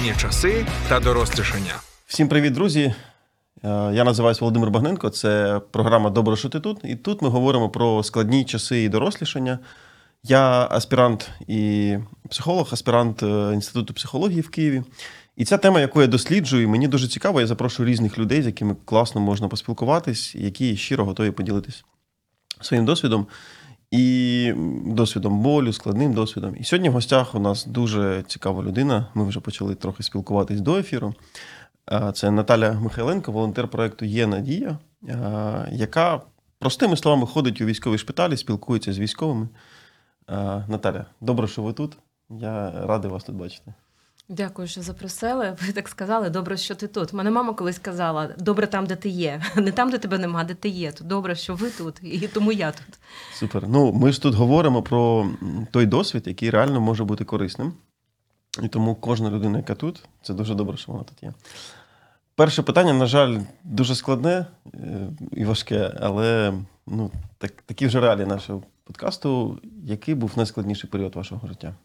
складні часи та дорослішання. Всім привіт, друзі! Я називаюся Володимир Багненко, це програма «Добре, що ти тут». І тут ми говоримо про складні часи і дорослішання. Я аспірант і психолог, аспірант Інституту психології в Києві. І ця тема, яку я досліджую, мені дуже цікаво. Я запрошую різних людей, з якими класно можна поспілкуватись, які щиро готові поділитись своїм досвідом. І досвідом болю, складним досвідом. І сьогодні в гостях у нас дуже цікава людина. Ми вже почали трохи спілкуватись до ефіру. Це Наталя Михайленко, волонтер проєкту «Є надія», яка простими словами ходить у військові шпиталі, спілкується з військовими. Наталя, добре, що ви тут. Я радий вас тут бачити. Дякую, що запросили. Ви так сказали, добре, що ти тут. Мене мама колись казала, добре там, де ти є. Не там, де тебе нема, де ти є. То добре, що ви тут, і тому я тут. Супер. Ну, ми ж тут говоримо про той досвід, який реально може бути корисним. І тому кожна людина, яка тут, це дуже добре, що вона тут є. Перше питання, на жаль, дуже складне і важке, але такі вже реалії нашого подкасту. Який був найскладніший період вашого життя?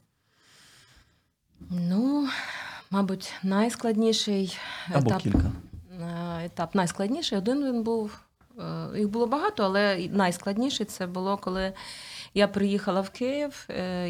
Мабуть, найскладніший Або етап. кілька. Етап найскладніший. Один він був, їх було багато, але найскладніший це було, коли я приїхала в Київ,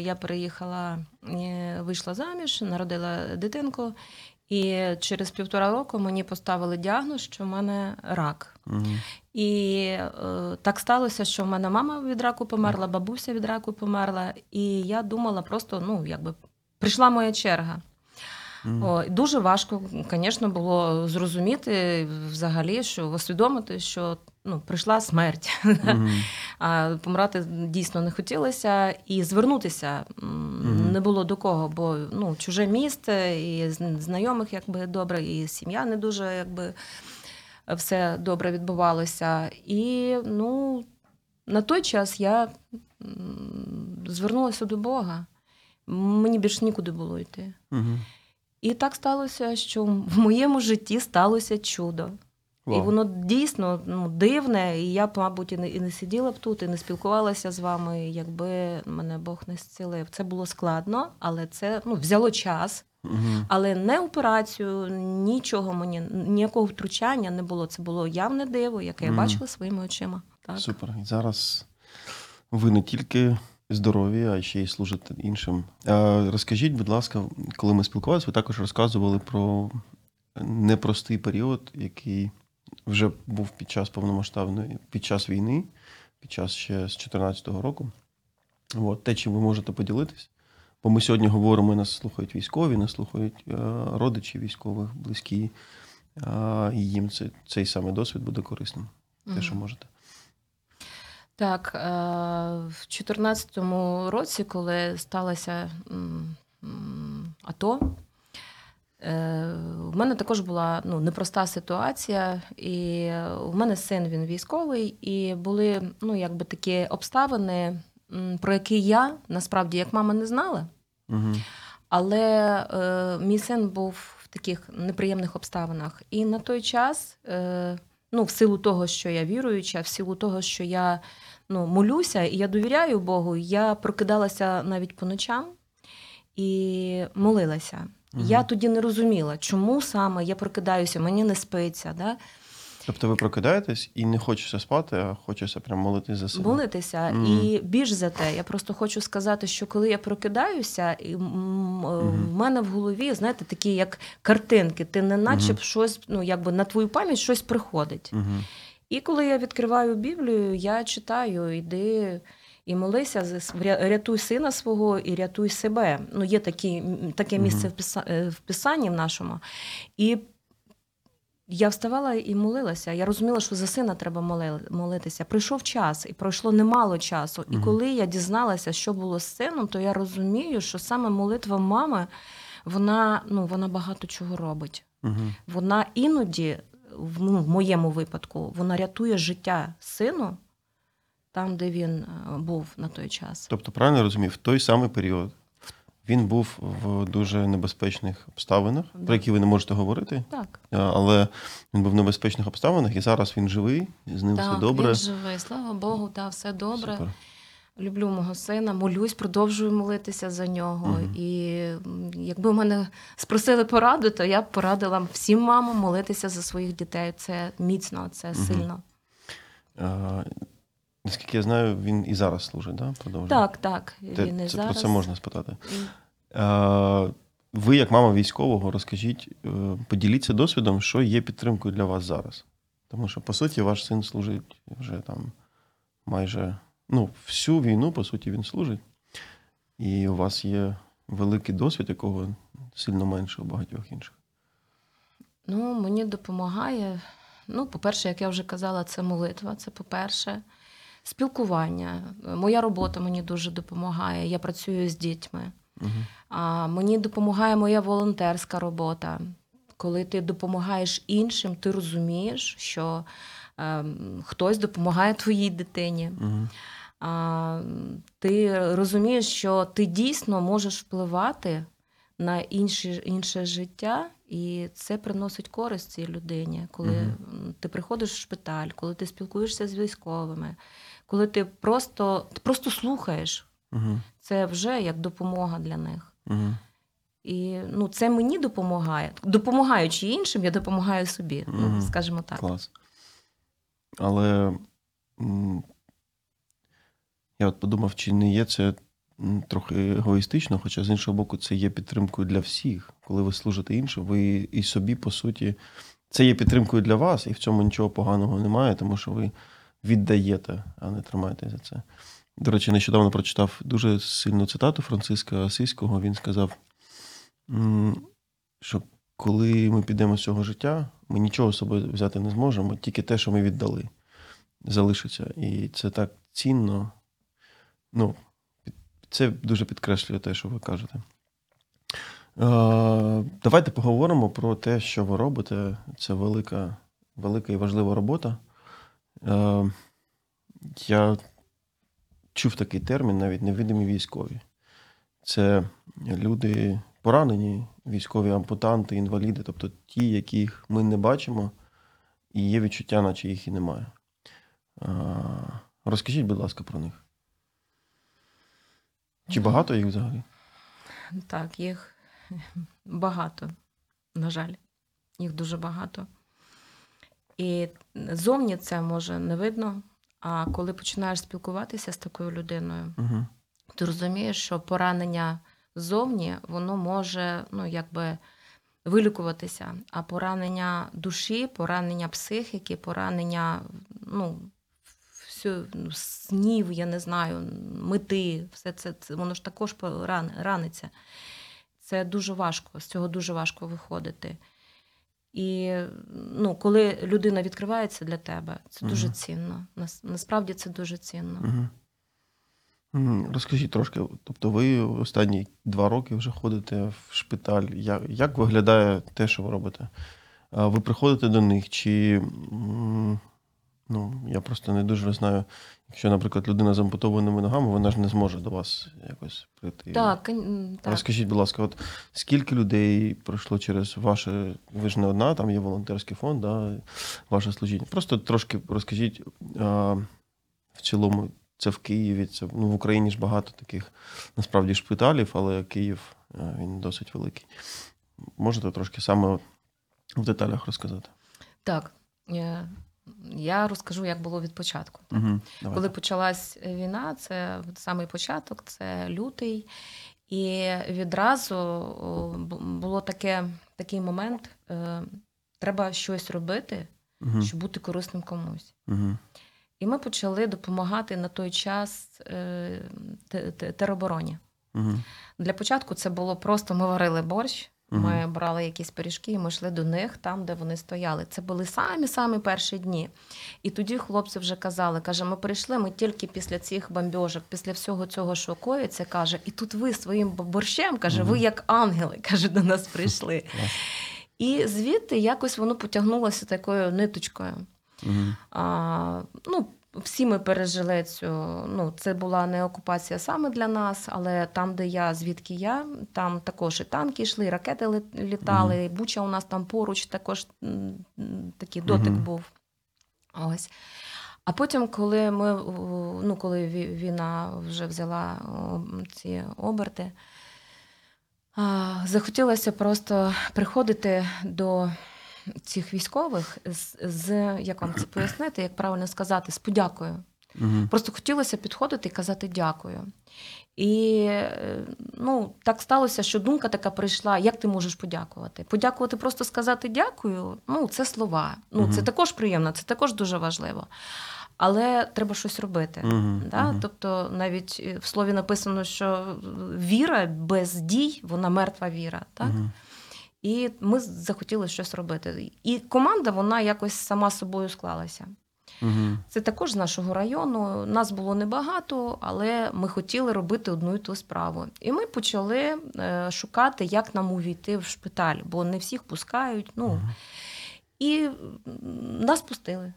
вийшла заміж, народила дитинку, і через 1,5 року мені поставили діагноз, що в мене рак. Угу. І так сталося, що в мене мама від раку померла, бабуся від раку померла, і я думала просто, прийшла моя черга. Дуже важко, звісно, було зрозуміти взагалі, що усвідомити, що прийшла смерть. А помирати дійсно не хотілося. І звернутися не було до кого, бо чуже місце, і знайомих добре, і сім'я не дуже все добре відбувалося. І на той час я звернулася до Бога. Мені більше нікуди було йти. І так сталося, що в моєму житті сталося чудо. Wow. І воно дійсно дивне, і я б, мабуть, і не сиділа б тут, і не спілкувалася з вами, якби мене Бог не зцілив. Це було складно, але це взяло час. Але не операцію, нічого мені, ніякого втручання не було. Це було явне диво, яке я бачила своїми очима. Так. Супер. І зараз ви не тільки здорові, а ще й служите іншим. Розкажіть, будь ласка, коли ми спілкувалися, ви також розказували про непростий період, який вже був під час повномасштабної, під час війни, під час ще з 2014 року. Те, чим ви можете поділитись. Бо ми сьогодні говоримо, нас слухають військові, нас слухають родичі військових, близькі, і їм цей самий досвід буде корисним. Те, що можете. Так, в 2014 році, коли сталося АТО, в мене також була непроста ситуація, і в мене син, він військовий, і були такі обставини, про які я, насправді, як мама, не знала. Але мій син був в таких неприємних обставинах. І на той час, в силу того, що я віруюча, в силу того, що я молюся, і я довіряю Богу, я прокидалася навіть по ночам і молилася. Я тоді не розуміла, чому саме я прокидаюся, мені не спиться. Да? Тобто ви прокидаєтесь і не хочеться спати, а хочеться прямо молитись за себе? Молитися. І більш за те, я просто хочу сказати, що коли я прокидаюся, в мене в голові, знаєте, такі як картинки, ти не наче щось, на твою пам'ять щось приходить. І коли я відкриваю Біблію, я читаю, іди і молися, рятуй сина свого і рятуй себе. Є таке місце в Писанні в нашому. І я вставала і молилася. Я розуміла, що за сина треба молитися. Прийшов час, і пройшло немало часу. І коли я дізналася, що було з сином, то я розумію, що саме молитва мами, вона багато чого робить. Вона іноді, в моєму випадку, вона рятує життя сину там, де він був на той час. Тобто, правильно розумів, в той самий період він був в дуже небезпечних обставинах, про які ви не можете говорити. Так. Але він був в небезпечних обставинах, і зараз він живий, з ним все добре. Так, він живий, слава Богу, все добре. Супер. люблю мого сина, молюсь, продовжую молитися за нього. Мгм. І якби мене спросили пораду, то я б порадила всім мамам молитися за своїх дітей. Це міцно, це сильно. Наскільки я знаю, він і зараз служить, да? Продовжує? Так, він і Це зараз. про це можна спитати. Ви, як мама військового, розкажіть, поділіться досвідом, що є підтримкою для вас зараз. Тому що, по суті, ваш син служить вже там майже всю війну, по суті, він служить. І у вас є великий досвід, якого сильно менше у багатьох інших. Мені допомагає. По-перше, як я вже казала, це молитва. Це по-перше. Спілкування. Моя робота мені дуже допомагає. Я працюю з дітьми. А мені допомагає моя волонтерська робота. Коли ти допомагаєш іншим, ти розумієш, що хтось допомагає твоїй дитині. Ти розумієш, що ти дійсно можеш впливати на інше життя, і це приносить користь цій людині. Коли ти приходиш в шпиталь, коли ти спілкуєшся з військовими, коли ти просто слухаєш, це вже як допомога для них. І це мені допомагає. Допомагаючи іншим, я допомагаю собі, скажімо так. Клас. Але я от подумав, чи не є це трохи егоїстично, хоча, з іншого боку, це є підтримкою для всіх. Коли ви служите іншим, ви і собі, по суті, це є підтримкою для вас, і в цьому нічого поганого немає, тому що ви віддаєте, а не тримаєте за це. До речі, нещодавно прочитав дуже сильну цитату Франциска Асизького. Він сказав, що коли ми підемо з цього життя, ми нічого з собою взяти не зможемо, тільки те, що ми віддали, залишиться. І це так цінно. Це дуже підкреслює те, що ви кажете. Давайте поговоримо про те, що ви робите. Це велика і важлива робота. Я чув такий термін, навіть невидимі військові. Це люди поранені, військові ампутанти, інваліди, тобто ті, яких ми не бачимо, і є відчуття, наче їх і немає. Розкажіть, будь ласка, про них. Чи багато їх взагалі? Так, їх багато, на жаль. Їх дуже багато. І зовні це може не видно, а коли починаєш спілкуватися з такою людиною, ти розумієш, що поранення ззовні, воно може, вилікуватися. А поранення душі, поранення психіки, поранення, снів, я не знаю, мети, все це воно ж також раниться. Це дуже важко, з цього дуже важко виходити. І коли людина відкривається для тебе, це дуже цінно. Насправді це дуже цінно. Розкажіть трошки, тобто ви останні 2 роки вже ходите в шпиталь. Як виглядає те, що ви робите? Ви приходите до них, чи... я просто не дуже знаю, якщо, наприклад, людина з ампутованими ногами, вона ж не зможе до вас якось прийти. Так. Розкажіть, будь ласка, от скільки людей пройшло через ваше, ви ж не одна, там є волонтерський фонд, да, ваше служіння. Просто трошки розкажіть, в цілому, це в Києві, це, в Україні ж багато таких, насправді, шпиталів, але Київ, він досить великий. Можете трошки саме в деталях розказати? Так. Я розкажу, як було від початку. Коли почалась війна, це самий початок, це лютий. І відразу було такий момент, треба щось робити, щоб бути корисним комусь. І ми почали допомагати на той час теробороні. Для початку це було просто, ми варили борщ, ми брали якісь пиріжки, і ми йшли до них там, де вони стояли. Це були самі-самі перші дні. І тоді хлопці вже казали, ми прийшли, ми тільки після цих бомбьожок, після всього цього, що коїться, і тут ви своїм борщем, ви як ангели, до нас прийшли. І звідти якось воно потягнулося такою ниточкою. Всі ми пережили це була не окупація саме для нас, але там, де звідки я, там також і танки йшли, і ракети літали, і Буча у нас там поруч також такий дотик був. Ось. А потім, коли війна вже взяла ці оберти, захотілося просто приходити до цих військових як вам це пояснити, як правильно сказати, з подякою. Просто хотілося підходити і казати дякую. І так сталося, що думка така прийшла, як ти можеш подякувати? Подякувати, просто сказати дякую, це слова. Це також приємно, це також дуже важливо. Але треба щось робити. Тобто навіть в слові написано, що віра без дій, вона мертва віра. Так? І ми захотіли щось робити. І команда, вона якось сама собою склалася. Це також з нашого району. Нас було небагато, але ми хотіли робити одну і ту справу. І ми почали шукати, як нам увійти в шпиталь, бо не всіх пускають. І нас пустили.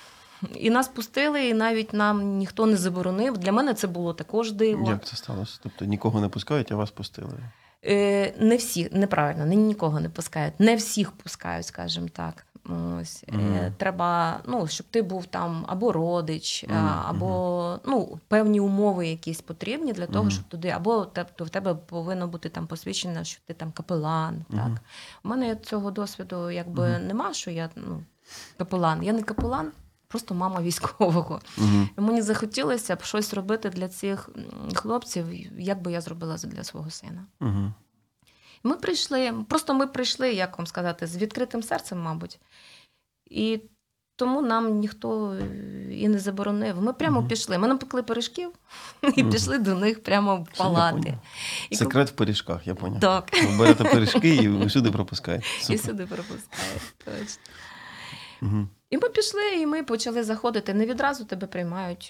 І навіть нам ніхто не заборонив. Для мене це було також диво. Як це сталося? Тобто нікого не пускають, а вас пустили? Не всі, неправильно, нікого не пускають. Не всіх пускають, скажімо так. Ось. Треба, щоб ти був там або родич, або певні умови якісь потрібні для того, щоб туди, або в тебе повинно бути там посвідчено, що ти там капелан. Так. У мене цього досвіду нема, що я капелан. Я не капелан, просто мама військового. І мені захотілося б щось робити для цих хлопців, як би я зробила для свого сина. Ми прийшли, як вам сказати, з відкритим серцем, мабуть. І тому нам ніхто і не заборонив. Ми прямо пішли. Ми напекли пиріжків і пішли до них прямо в палати. Секрет в пиріжках, я поняв. Так. Ви берете пиріжки і всюди пропускаєте. І сюди пропускають, точно. І ми пішли, і ми почали заходити. Не відразу тебе приймають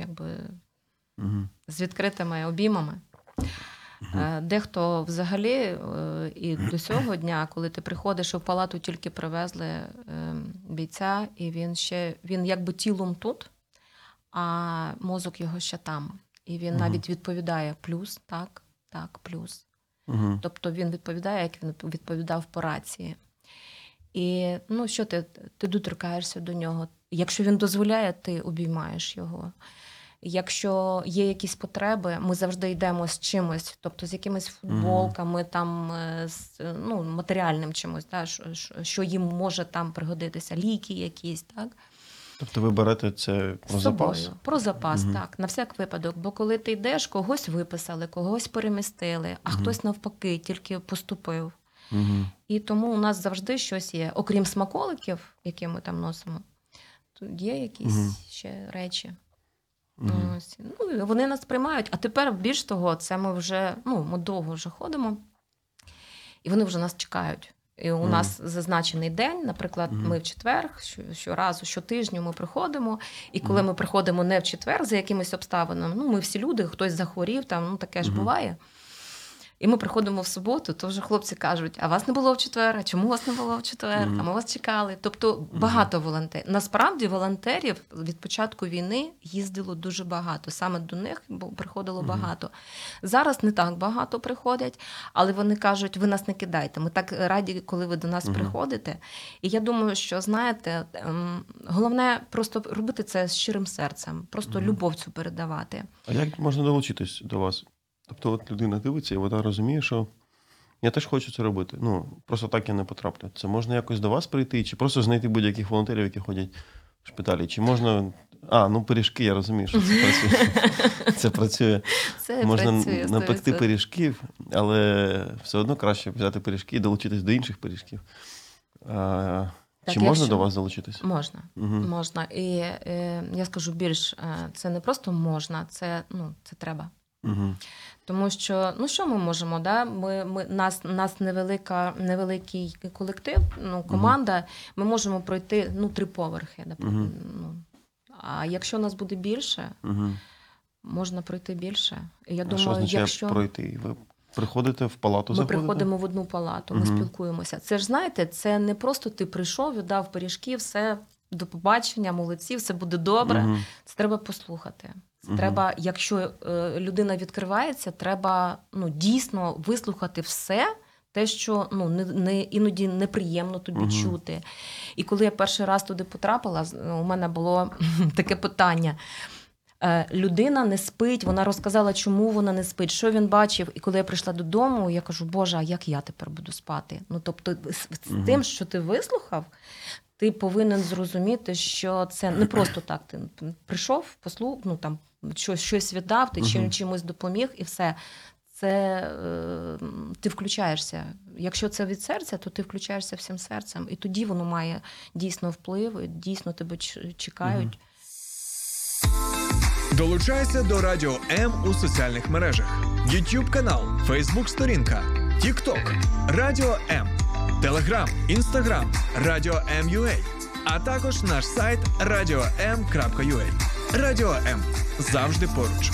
з відкритими обіймами. Дехто взагалі і до цього дня, коли ти приходиш, в палату тільки привезли бійця, і він якби тілом тут, а мозок його ще там. І він навіть відповідає плюс, так, плюс. Тобто він відповідає, як він відповідав по рації. І що ти доторкаєшся до нього. Якщо він дозволяє, ти обіймаєш його. Якщо є якісь потреби, ми завжди йдемо з чимось, тобто з якимись футболками, там, з матеріальним чимось, що їм може там пригодитися, ліки якісь, так? Тобто ви берете це про запас? Про запас, так, на всяк випадок. Бо коли ти йдеш, когось виписали, когось перемістили, а хтось навпаки тільки поступив. І тому у нас завжди щось є, окрім смаколиків, які ми там носимо, тут є якісь ще речі. Вони нас приймають, а тепер більш того, це ми вже, ми довго вже ходимо, і вони вже нас чекають. І у нас зазначений день, наприклад, ми в четвер, щоразу, щотижню ми приходимо, і коли ми приходимо не в четвер за якимись обставинами, ми всі люди, хтось захворів, там, таке ж буває. І ми приходимо в суботу, то вже хлопці кажуть, а вас не було в четвер, а чому вас не було в четвер, а ми вас чекали. Тобто багато волонтерів. Насправді волонтерів від початку війни їздило дуже багато. Саме до них приходило багато. Зараз не так багато приходять, але вони кажуть, ви нас не кидайте. Ми так раді, коли ви до нас приходите. І я думаю, що, знаєте, головне просто робити це з щирим серцем, просто любов цю передавати. А як можна долучитись до вас? Тобто от людина дивиться, і вона розуміє, що я теж хочу це робити. Просто так я не потраплю. Це можна якось до вас прийти, чи просто знайти будь-яких волонтерів, які ходять в шпиталі. Чи можна... пиріжки, я розумію, що це працює. Це працює. Можна напекти пиріжків, але все одно краще взяти пиріжки і долучитись до інших пиріжків. Чи можна до вас долучитись? Можна. Можна. І я скажу більш, це не просто можна, це треба. Тому що, що ми можемо, да? Нас невеликий колектив, команда, ми можемо пройти 3 поверхи. А якщо нас буде більше, можна пройти більше. І я думаю, що означає пройти? Ви приходите в палату, ми заходите? приходимо в одну палату, ми спілкуємося. Це ж, знаєте, це не просто ти прийшов, віддав пиріжки, все, до побачення, молодці, все буде добре. Це треба послухати. Треба, якщо людина відкривається, треба дійсно вислухати все те, що іноді неприємно тобі чути. І коли я перший раз туди потрапила, у мене було таке питання. Людина не спить, вона розказала, чому вона не спить, що він бачив. І коли я прийшла додому, я кажу, Боже, а як я тепер буду спати? Тобто з тим, що ти вислухав, ти повинен зрозуміти, що це не просто так. Ти прийшов, послухав, щось віддав, ти чимось допоміг і все. Це ти включаєшся. Якщо це від серця, то ти включаєшся всім серцем. І тоді воно має дійсно вплив, і дійсно тебе чекають. Долучайся до Радіо М у соціальних мережах. YouTube канал, Facebook сторінка, TikTok, Радіо М, Telegram, Instagram, Радіо М.UA, а також наш сайт radio.m.ua. Радіо М. Завжди поруч.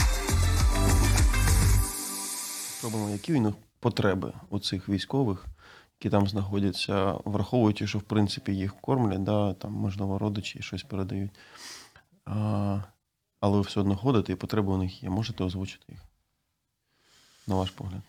Пробуємо, які у них потреби у цих військових, які там знаходяться, враховуючи, що в принципі їх кормлять, да, там, можливо, родичі щось передають. Але ви все одно ходите, і потреби у них є. Можете озвучити їх? На ваш погляд.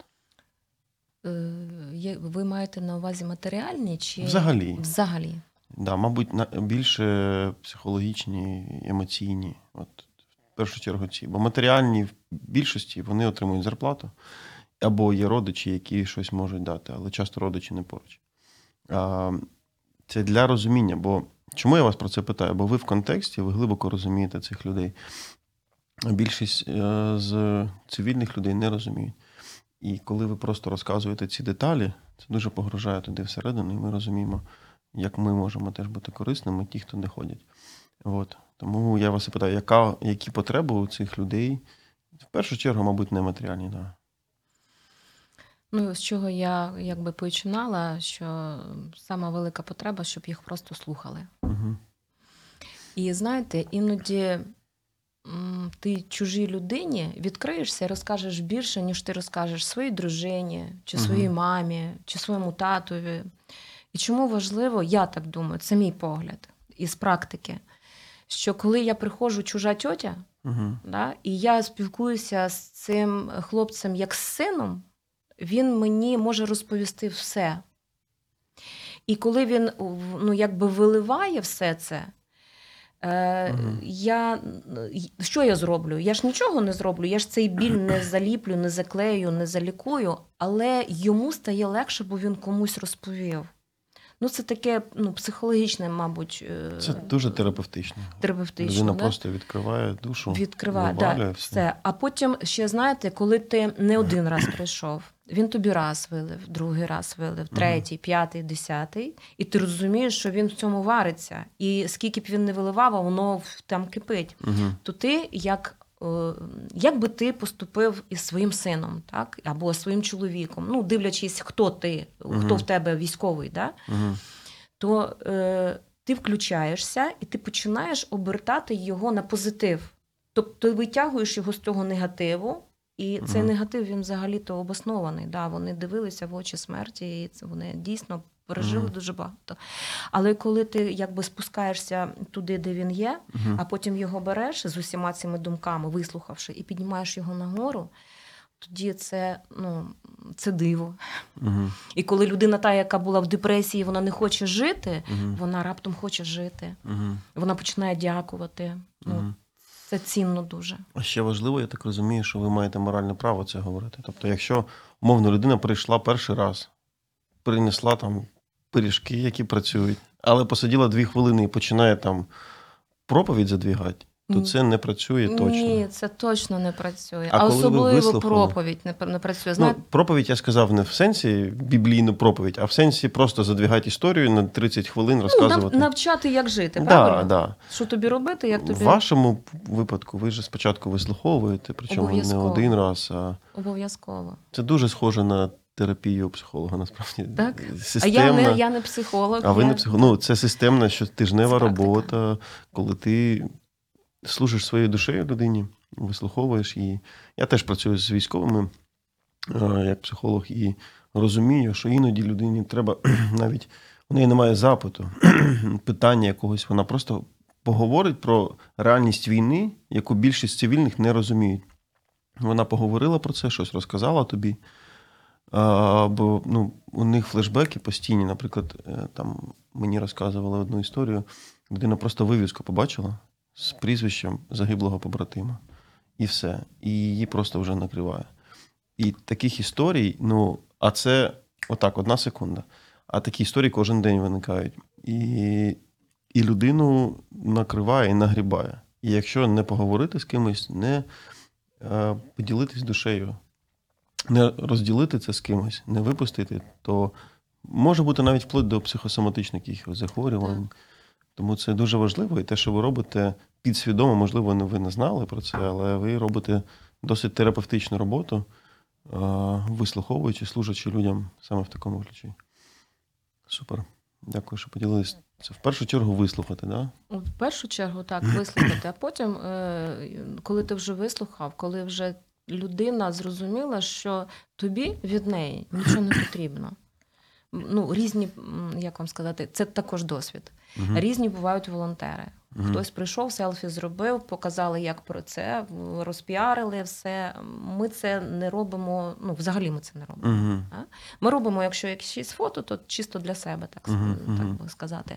Ви маєте на увазі матеріальні чи Взагалі. Взагалі. Да, мабуть, більше психологічні, емоційні. От, в першу чергу ці. Бо матеріальні в більшості вони отримують зарплату. Або є родичі, які щось можуть дати, але часто родичі не поруч. Це для розуміння, бо чому я вас про це питаю? Бо ви в контексті, ви глибоко розумієте цих людей. Більшість з цивільних людей не розуміють. І коли ви просто розказуєте ці деталі, це дуже погружає туди всередину, і ми розуміємо, як ми можемо теж бути корисними, ті, хто не ходять. От. Тому я вас і питаю, які потреби у цих людей? В першу чергу, мабуть, нематеріальні, так. Да. З чого я починала, що сама велика потреба, щоб їх просто слухали. Угу. І знаєте, іноді ти чужій людині відкриєшся і розкажеш більше, ніж ти розкажеш своїй дружині, чи своїй мамі, чи своєму татові. І чому важливо, я так думаю, це мій погляд із практики, що коли я приходжу чужа тьотя, да, і я спілкуюся з цим хлопцем як з сином, він мені може розповісти все. І коли він виливає все це, що я зроблю? Я ж нічого не зроблю, я ж цей біль не заліплю, не заклею, не залікую, але йому стає легше, бо він комусь розповів. Це таке психологічне, мабуть. Це дуже терапевтично. Людина просто відкриває душу. Відкриває, все. А потім ще, знаєте, коли ти не один раз прийшов, він тобі раз вилив, другий раз вилив, третій, п'ятий, 10, і ти розумієш, що він в цьому вариться. І скільки б він не виливав, а воно там кипить. То ти, як би ти поступив із своїм сином, так? Або своїм чоловіком, дивлячись, хто ти, хто в тебе військовий, да? То ти включаєшся і ти починаєш обертати його на позитив. Тобто ти витягуєш його з цього негативу, і цей негатив, він взагалі-то обоснований. Да? Вони дивилися в очі смерті, і вони дійсно пережили дуже багато. Але коли ти спускаєшся туди, де він є, а потім його береш з усіма цими думками, вислухавши, і піднімаєш його нагору, тоді це диво. І коли людина та, яка була в депресії, вона не хоче жити, вона раптом хоче жити. Вона починає дякувати. Це цінно дуже. А ще важливо, я так розумію, що ви маєте моральне право це говорити. Тобто, якщо, умовно, людина прийшла перший раз, принесла там пиріжки, які працюють, але посиділа 2 хвилини і починає там проповідь задвігати, то це не працює точно. Ні, це точно не працює. А особливо проповідь не працює. Проповідь, я сказав, не в сенсі біблійну проповідь, а в сенсі просто задвігати історію на 30 хвилин, розказувати. Навчати, як жити, правильно? Да. Що тобі робити, як тобі... В вашому випадку ви ж спочатку вислуховуєте, причому не один раз. Обов'язково. Це дуже схоже на терапію психолога, насправді. Так? Системна. А я не психолог. А ви не психолог. Це системна, щотижнева робота, коли ти служиш своєю душею людині, вислуховуєш її. Я теж працюю з військовими як психолог і розумію, що іноді людині треба навіть, у неї немає запиту, питання якогось, вона просто поговорить про реальність війни, яку більшість цивільних не розуміють. Вона поговорила про це, щось розказала тобі, Бо у них флешбеки постійні. Наприклад, там мені розказували одну історію. Людина просто вивіску побачила з прізвищем загиблого побратима. І все. І її просто вже накриває. І таких історій, а це отак, 1 секунда. А такі історії кожен день виникають. І людину накриває і нагрібає. І якщо не поговорити з кимось, не поділитись душею, не розділити це з кимось, не випустити, то може бути навіть вплоть до психосоматичних якихось захворювань. Так. Тому це дуже важливо. І те, що ви робите підсвідомо, можливо, ви не знали про це, але ви робите досить терапевтичну роботу, вислуховуючи, служачи людям саме в такому ключі. Супер. Дякую, що поділились. Це в першу чергу вислухати, да? В першу чергу так, вислухати, а потім, коли ти вже вислухав, коли вже людина зрозуміла, що тобі від неї нічого не потрібно. Різні, як вам сказати, це також досвід. Різні бувають волонтери. Хтось прийшов, селфі зробив, показали, як про це, розпіарили все. Ми це не робимо, взагалі ми це не робимо. Ми робимо, якщо якісь фото, то чисто для себе, так би сказати.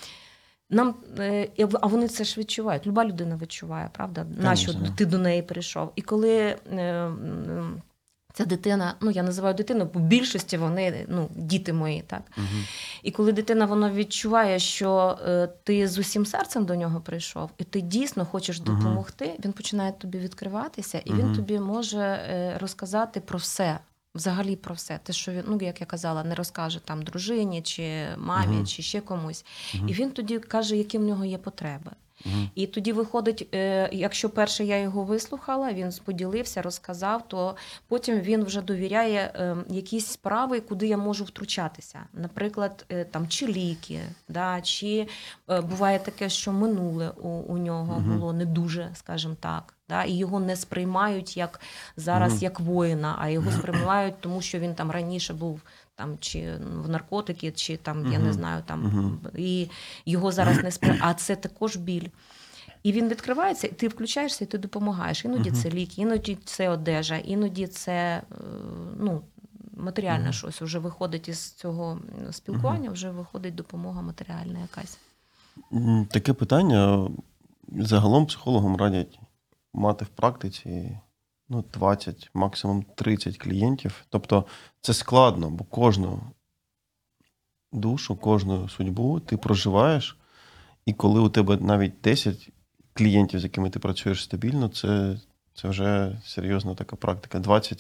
А вони це ж відчувають. Люба людина відчуває, правда? Нащо ти до неї прийшов? І коли ця дитина, я називаю дитину, бо в більшості вони, діти мої, так. І коли дитина, вона відчуває, що ти з усім серцем до нього прийшов, і ти дійсно хочеш допомогти, він починає тобі відкриватися, і він тобі може розказати про все. Взагалі про все. Те, що він, як я казала, не розкаже там дружині, чи мамі, чи ще комусь. І він тоді каже, які в нього є потреби. І тоді виходить, якщо перше я його вислухала, він поділився, розказав, то потім він вже довіряє якісь справи, куди я можу втручатися. Наприклад, там, чи ліки, да, чи буває таке, що минуле у нього було не дуже, скажімо так. Да, і його не сприймають як зараз як воїна, а його сприймають, тому що він там раніше був там чи в наркотики, чи там, я не знаю, там, і його зараз не сприймають. А це також біль. І він відкривається, і ти включаєшся, і ти допомагаєш. Іноді це ліки, іноді це одежа, іноді це матеріальне щось. Вже виходить із цього спілкування, вже виходить допомога матеріальна якась. Таке питання загалом психологам радять мати в практиці 20, максимум 30 клієнтів. Тобто це складно, бо кожну душу, кожну судьбу ти проживаєш, і коли у тебе навіть 10 клієнтів, з якими ти працюєш стабільно, це вже серйозна така практика. 20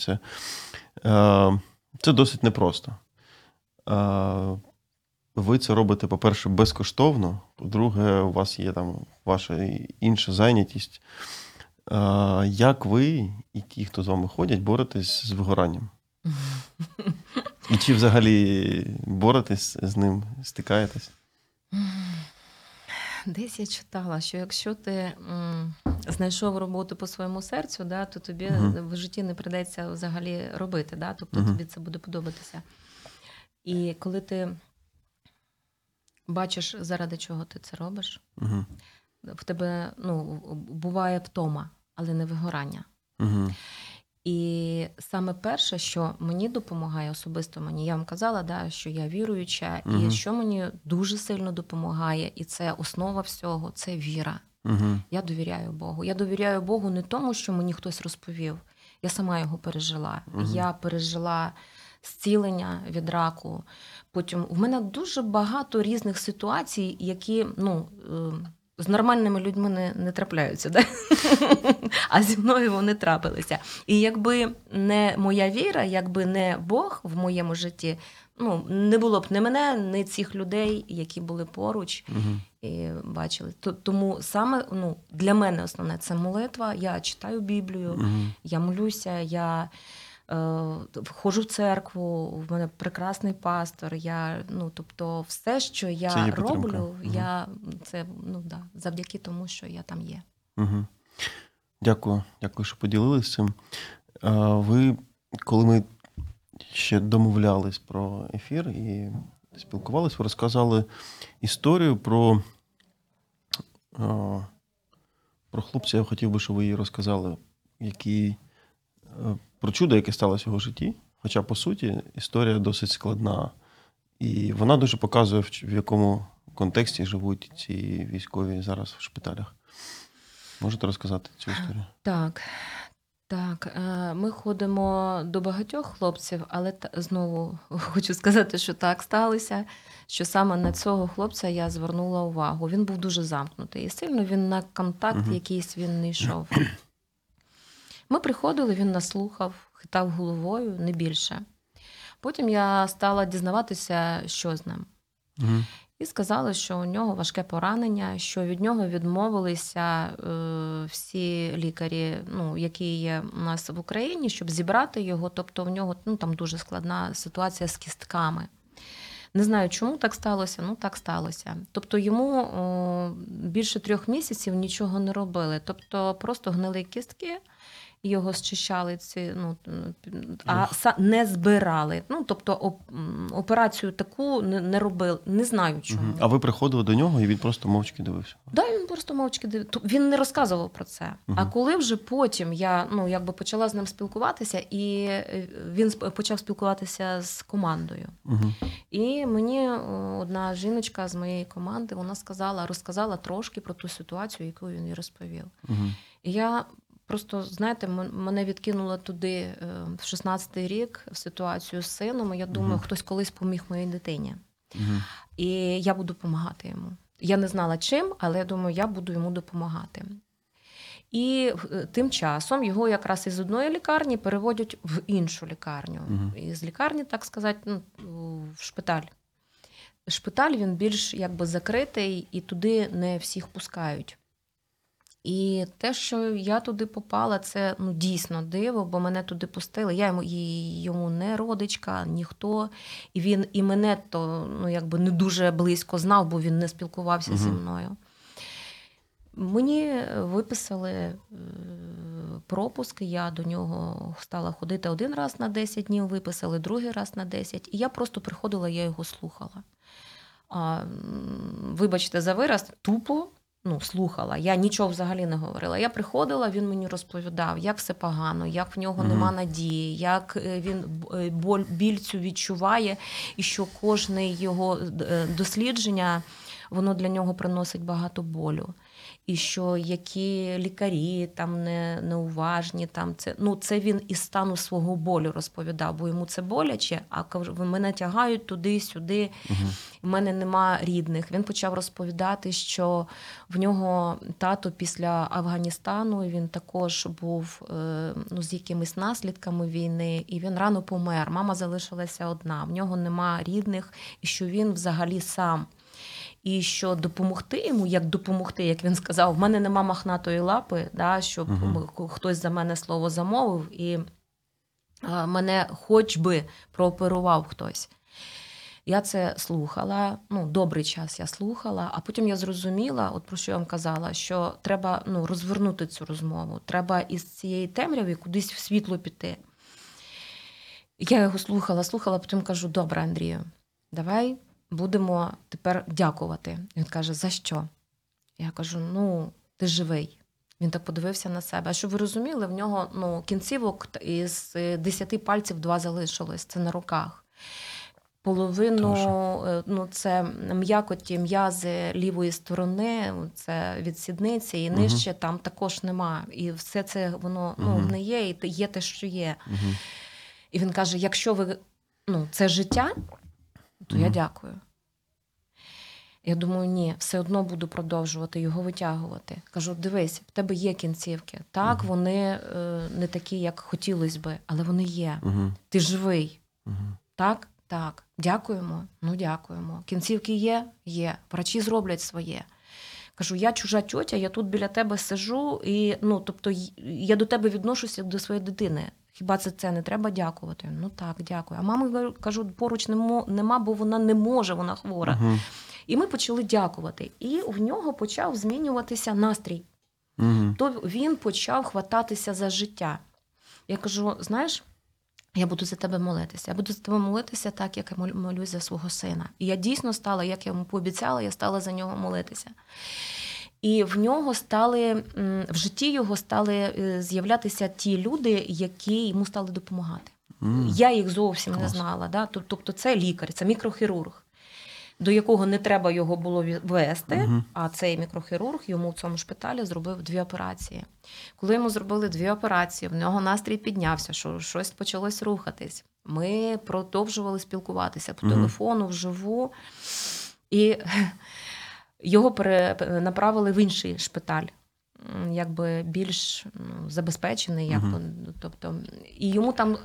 – це досить непросто. Ви це робите, по-перше, безкоштовно, по-друге, у вас є там ваша інша зайнятість. Як ви і ті, хто з вами ходять, боретесь з вигоранням? І чи взагалі боретесь з ним, стикаєтесь? Десь я читала, що якщо ти знайшов роботу по своєму серцю, да, то тобі в житті не прийдеться взагалі робити, да, тобто тобі це буде подобатися. І коли ти бачиш, заради чого ти це робиш, в тебе буває втома, але не вигорання. І саме перше, що мені допомагає, особисто мені, я вам казала, да, що я віруюча, і що мені дуже сильно допомагає, і це основа всього, це віра. Я довіряю Богу. Я довіряю Богу не тому, що мені хтось розповів. Я сама його пережила. Я пережила зцілення від раку. Потім в мене дуже багато різних ситуацій, які, з нормальними людьми не трапляються, да? А зі мною вони трапилися. І якби не моя віра, якби не Бог в моєму житті, не було б ні мене, ні цих людей, які були поруч і бачили. Тому саме для мене основне – це молитва. Я читаю Біблію, я молюся, я входжу в церкву, в мене прекрасний пастор, тобто все, що я роблю, це завдяки тому, що я там є. Дякую, що поділилися цим. Ви, коли ми ще домовлялись про ефір і спілкувались, ви розказали історію про хлопця, я хотів би, щоб ви її розказали, про чудо, яке сталося в його житті. Хоча, по суті, історія досить складна. І вона дуже показує, в якому контексті живуть ці військові зараз в шпиталях. Можете розказати цю історію? Так, ми ходимо до багатьох хлопців, але знову хочу сказати, що так сталося, що саме на цього хлопця я звернула увагу. Він був дуже замкнутий і сильно він на контакт якийсь він не йшов. Ми приходили, він нас слухав, хитав головою, не більше. Потім я стала дізнаватися, що з ним. І сказали, що у нього важке поранення, що від нього відмовилися всі лікарі, які є у нас в Україні, щоб зібрати його. Тобто в нього там дуже складна ситуація з кістками. Не знаю, чому так сталося, так сталося. Тобто йому більше 3 місяців нічого не робили. Тобто просто гнили кістки, його зчищали, не збирали. Тобто операцію таку не робили. Не знаю чому. А ви приходили до нього і він просто мовчки дивився? Так, він просто мовчки дивився. Він не розказував про це. А коли вже потім я почала з ним спілкуватися, і він почав спілкуватися з командою. І мені одна жіночка з моєї команди, вона розказала трошки про ту ситуацію, яку він їй розповів. І я просто, знаєте, мене відкинуло туди в 16-й рік в ситуацію з сином. Я думаю, хтось колись поміг моїй дитині. І я буду допомагати йому. Я не знала чим, але я думаю, я буду йому допомагати. І тим часом його якраз із одної лікарні переводять в іншу лікарню. І з лікарні, так сказати, в шпиталь. Шпиталь, він більш закритий, і туди не всіх пускають. І те, що я туди попала, це дійсно диво, бо мене туди пустили. Я йому не родичка, ніхто. І він і мене то не дуже близько знав, бо він не спілкувався зі мною. Мені виписали пропуск, я до нього стала ходити 1 раз на 10 днів, виписали 2 раз на 10. І я просто приходила, я його слухала. Вибачте за вираз, тупо. Слухала. Я нічого взагалі не говорила. Я приходила, він мені розповідав, як все погано, як в нього нема надії, як він біль цю відчуває, і що кожне його дослідження, воно для нього приносить багато болю. І що які лікарі там неуважні, там це він із стану свого болю розповідав, бо йому це боляче, а мене тягають туди-сюди, в мене нема рідних. Він почав розповідати, що в нього тато після Афганістану, він також був з якимись наслідками війни, і він рано помер. Мама залишилася одна, в нього нема рідних, і що він взагалі сам. І що допомогти йому, як він сказав, в мене нема мохнатої лапи, щоб хтось за мене слово замовив, і мене хоч би прооперував хтось. Я це слухала, добрий час я слухала, а потім я зрозуміла, от про що я вам казала, що треба розвернути цю розмову, треба із цієї темряви кудись в світло піти. Я його слухала, потім кажу, добре, Андрію, давай будемо тепер дякувати. Він каже, за що? Я кажу, ти живий. Він так подивився на себе. А щоб ви розуміли, в нього кінцівок із 10 пальців 2 залишилось. Це на руках. Половину, це м'якоті, м'язи лівої сторони, це від сідниці, і нижче там також нема. І все це, воно гниє, і є те, що є. І він каже, якщо ви, це життя, то я дякую. Я думаю, ні, все одно буду продовжувати його витягувати. Кажу, дивись, в тебе є кінцівки. Так, вони не такі, як хотілося би, але вони є. Ти живий. Так? Так. Дякуємо? Дякуємо. Кінцівки є? Є. Врачі зроблять своє. Кажу, я чужа тьотя, я тут біля тебе сиджу, і, тобто, я до тебе відношуся як до своєї дитини. Хіба це не треба дякувати? Так, дякую. А мами, кажу, поруч нема, бо вона не може, вона хвора. І ми почали дякувати. І в нього почав змінюватися настрій. То він почав хвататися за життя. Я кажу, знаєш, я буду за тебе молитися. Я буду за тебе молитися так, як я молюсь за свого сина. І я дійсно стала, як я йому пообіцяла, я стала за нього молитися. І в житті його стали з'являтися ті люди, які йому стали допомагати. Я їх зовсім не знала. Да? Тобто це лікар, це мікрохірург, до якого не треба його було вести, а цей мікрохірург йому в цьому шпиталі зробив 2 операції. Коли йому зробили 2 операції, в нього настрій піднявся, що щось почалось рухатись. Ми продовжували спілкуватися по телефону, вживу. І його перенаправили в інший шпиталь, якби більш забезпечений, якби, тобто, і йому там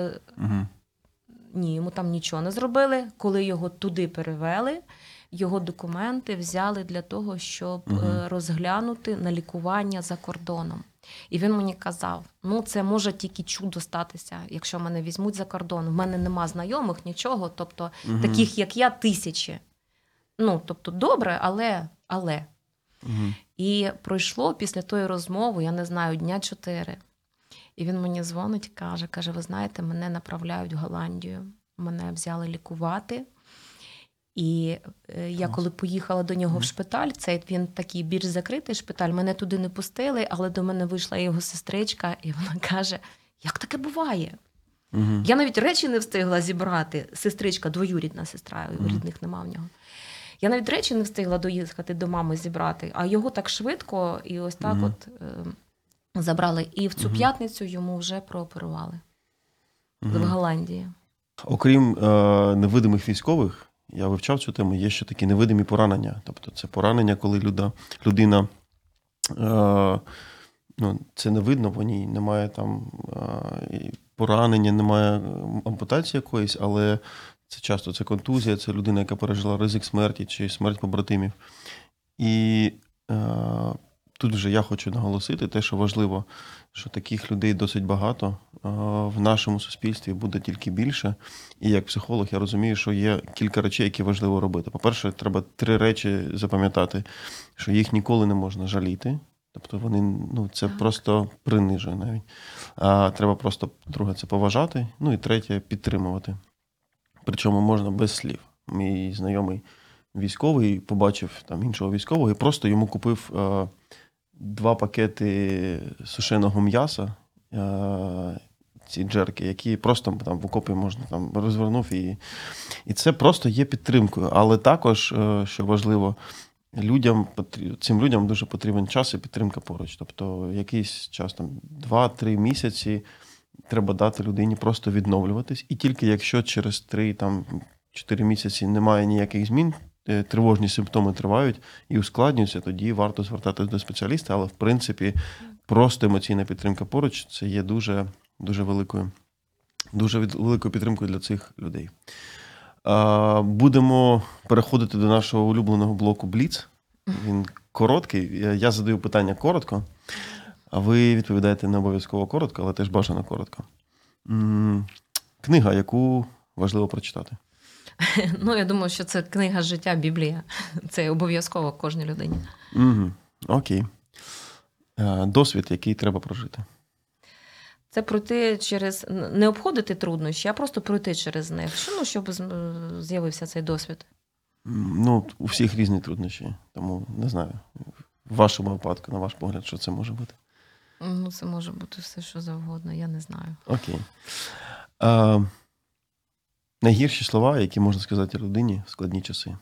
ні, йому там нічого не зробили. Коли його туди перевели, його документи взяли для того, щоб розглянути на лікування за кордоном. І він мені казав, це може тільки чудо статися, якщо мене візьмуть за кордон. В мене нема знайомих, нічого, тобто таких, як я, 1000. Тобто добре, але. І пройшло після тої розмови, я не знаю, дня 4. І він мені дзвонить, каже, ви знаєте, мене направляють в Голландію. Мене взяли лікувати. І я коли поїхала до нього в шпиталь, він такий більш закритий шпиталь, мене туди не пустили, але до мене вийшла його сестричка, і вона каже, як таке буває? Я навіть речі не встигла зібрати. Сестричка, двоюрідна сестра, рідних нема в нього. Я навіть речі не встигла доїхати до мами зібрати, а його так швидко і ось так забрали. І в цю п'ятницю йому вже прооперували в Голландії. Окрім невидимих військових, я вивчав цю тему, є ще такі невидимі поранення. Тобто це поранення, коли людина, це не видно, в ній немає там поранення, немає ампутації якоїсь, але це контузія, це людина, яка пережила ризик смерті чи смерть побратимів. І тут вже я хочу наголосити те, що важливо, що таких людей досить багато. В нашому суспільстві буде тільки більше. І як психолог я розумію, що є кілька речей, які важливо робити. По-перше, треба 3 речі запам'ятати, що їх ніколи не можна жаліти. Тобто вони, це просто принижує навіть. А треба просто, друге, це поважати. І третє, підтримувати. Причому можна без слів. Мій знайомий військовий побачив там іншого військового і просто йому купив 2 пакети сушеного м'яса, ці джерки, які просто там в окопі можна там розвернув. І це просто є підтримкою. Але також, що важливо, цим людям дуже потрібен час і підтримка поруч. Тобто якийсь час, там 2-3 місяці, треба дати людині просто відновлюватись. І тільки якщо через 3-4 місяці немає ніяких змін, тривожні симптоми тривають і ускладнюються, тоді варто звертатись до спеціаліста. Але, в принципі, просто емоційна підтримка поруч – це є дуже великою підтримкою для цих людей. Будемо переходити до нашого улюбленого блоку «Бліц». Він короткий. Я задаю питання коротко, а ви відповідаєте не обов'язково коротко, але теж бажано коротко. Книга, яку важливо прочитати? Я думаю, що це книга життя, Біблія. Це обов'язково кожній людині. Окей. Досвід, який треба прожити? Це пройти через... Не обходити труднощі, а просто пройти через них. Щоб з'явився цей досвід? У всіх різні труднощі. Тому, не знаю, в вашому випадку, на ваш погляд, що це може бути? Це може бути все, що завгодно, я не знаю. Окей. Найгірші слова, які можна сказати людині в складні часи?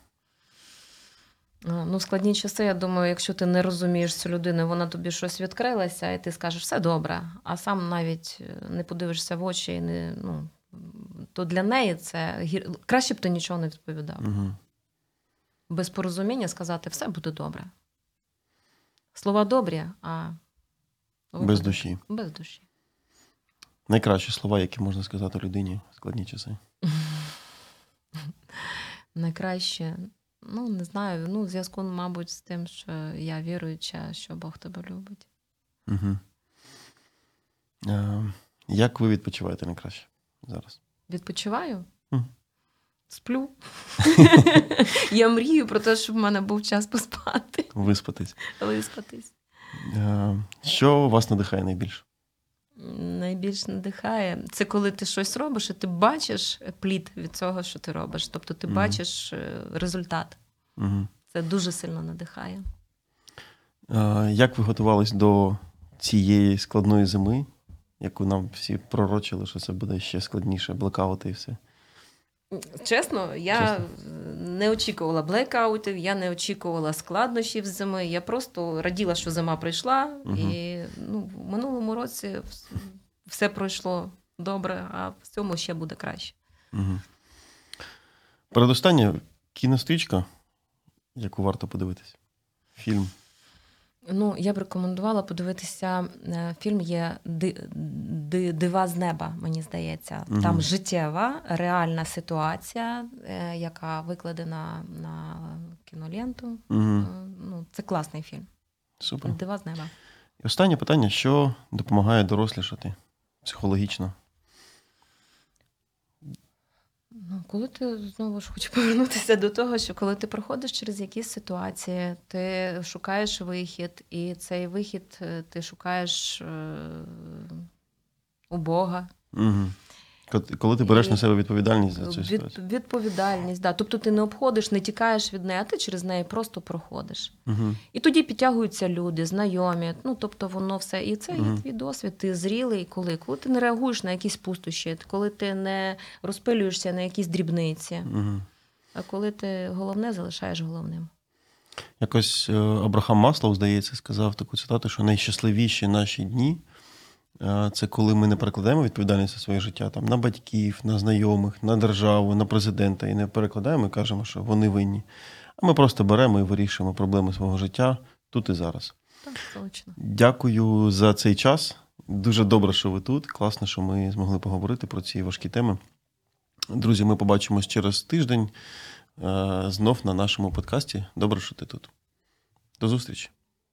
В складні часи, я думаю, якщо ти не розумієш цю людину, вона тобі щось відкрилася, і ти скажеш, все добре, а сам навіть не подивишся в очі, і то для неї це краще б ти нічого не відповідав. Без порозуміння сказати, все буде добре. Слова добрі, а... Без душі. Без душі. Найкращі слова, які можна сказати людині в складні часи? Найкраще... не знаю, в зв'язку, мабуть, з тим, що я віруюча, що Бог тебе любить. Як ви відпочиваєте найкраще зараз? Відпочиваю? Сплю. Я мрію про те, щоб в мене був час поспати. Виспатись. Виспатись. Що вас надихає найбільше? Найбільш надихає. Це коли ти щось робиш, і ти бачиш плід від цього, що ти робиш. Тобто ти бачиш результат. Це дуже сильно надихає. Як ви готувались до цієї складної зими? яку нам всі пророчили, що це буде ще складніше, блекаути і все? Чесно, я не очікувала блекаутів, я не очікувала складнощів зими. Я просто раділа, що зима прийшла. І в минулому році все пройшло добре, а в цьому ще буде краще. Угу. Передостання кінострічка, яку варто подивитись? Фільм. Я б рекомендувала подивитися, фільм є «Дива з неба», мені здається. Угу. Там життєва, реальна ситуація, яка викладена на кіноленту. Угу. Це класний фільм. Супер. «Дива з неба». І останнє питання, що допомагає дорослішати психологічно? Коли ти, знову ж хочу повернутися до того, що коли ти проходиш через якісь ситуації, ти шукаєш вихід, і цей вихід ти шукаєш у Бога. Угу. Коли ти береш на себе відповідальність за цю ситуацію. Відповідальність, да. Тобто ти не обходиш, не тікаєш від неї, а ти через неї просто проходиш. Угу. І тоді підтягуються люди, знайомі, тобто воно все. І це є твій досвід, ти зрілий коли ти не реагуєш на якісь пустощі, коли ти не розпилюєшся на якісь дрібниці, а коли ти головне залишаєш головним. Якось Абрахам Маслоу, здається, сказав таку цитату, що найщасливіші наші дні – це коли ми не перекладаємо відповідальність за своє життя там, на батьків, на знайомих, на державу, на президента, і не перекладаємо і кажемо, що вони винні. А ми просто беремо і вирішуємо проблеми свого життя тут і зараз. Так, точно. Дякую за цей час. Дуже добре, що ви тут. Класно, що ми змогли поговорити про ці важкі теми. Друзі, ми побачимось через тиждень знов на нашому подкасті. Добре, що ти тут. До зустрічі.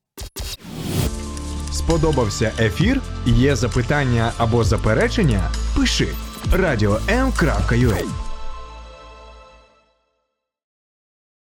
Сподобався ефір? Є запитання або заперечення? Пиши radio.m.ua